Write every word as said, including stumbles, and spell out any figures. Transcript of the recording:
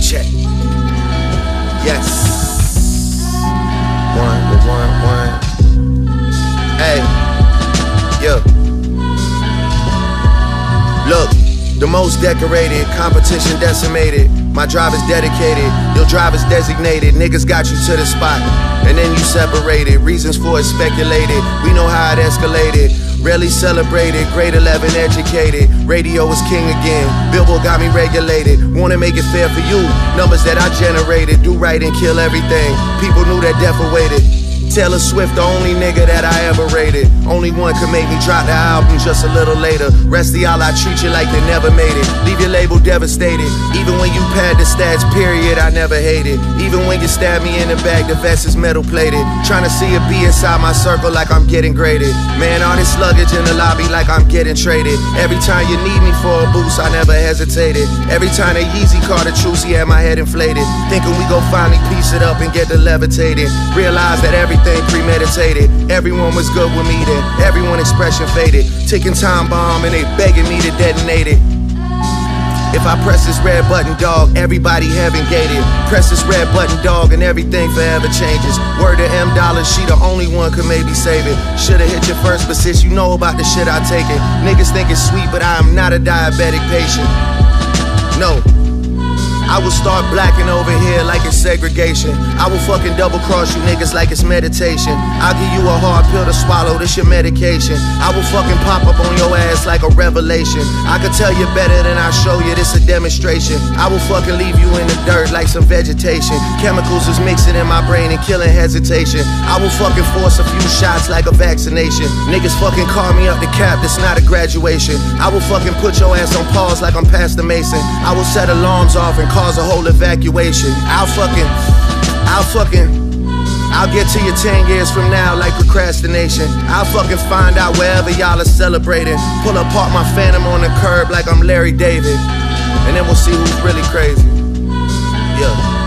check. Yes. One, one, one. Hey, yo. Look, the most decorated, competition decimated. My drive is dedicated, your drive is designated. Niggas got you to the spot, and then you separated. Reasons for it speculated, we know how it escalated. Rarely celebrated, grade eleven educated. Radio is king again, Billboard got me regulated. Wanna make it fair for you, numbers that I generated. Do right and kill everything, people knew that death awaited. Taylor Swift, the only nigga that I ever rated. Only one could make me drop the album just a little later. Rest of y'all, I treat you like they never made it. Leave your label devastated. Even when you pad the stats, period, I never hated. Even when you stab me in the back, the vest is metal plated. Trying to see a B inside my circle like I'm getting graded. Man, all this luggage in the lobby like I'm getting traded. Every time you need me for a boost, I never hesitated. Every time that Yeezy caught a truce, he had my head inflated. Thinking we gon' finally piece it up and get the levitated. Realize that every Everything premeditated. Everyone was good with me then. Everyone expression faded. Ticking time bomb and they begging me to detonate it. If I press this red button, dog, everybody heaven gated. Press this red button, dog, and everything forever changes. Word to M Dollar, she the only one could maybe save it. Shoulda hit you first, but since you know about the shit I take it. Niggas think it's sweet, but I am not a diabetic patient. No. I will start blacking over here like it's segregation. I will fucking double cross you niggas like it's meditation. I'll give you a hard pill to swallow, this your medication. I will fucking pop up on your ass like a revelation. I could tell you better than I show you, this a demonstration. I will fucking leave you in the dirt like some vegetation. Chemicals is mixing in my brain and killing hesitation. I will fucking force a few shots like a vaccination. Niggas fucking call me up the cap, that's not a graduation. I will fucking put your ass on pause like I'm Pastor Mason. I will set alarms off and cause a whole evacuation. I'll fucking, I'll fucking, I'll get to you ten years from now like procrastination. I'll fucking find out wherever y'all are celebrating. Pull apart my phantom on the curb like I'm Larry David. And then we'll see who's really crazy. Yeah.